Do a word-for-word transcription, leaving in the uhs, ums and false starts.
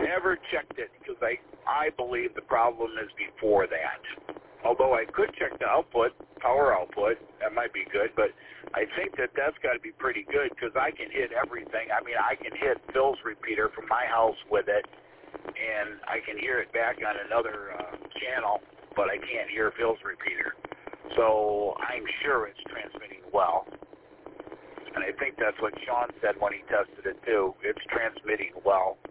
never checked it because I, I believe the problem is before that. Although I could check the output, power output, that might be good, but I think that that's got to be pretty good because I can hit everything. I mean, I can hit Phil's repeater from my house with it, and I can hear it back on another uh, channel, but I can't hear Phil's repeater. So I'm sure it's transmitting well. And I think that's what Sean said when he tested it, too. It's transmitting well.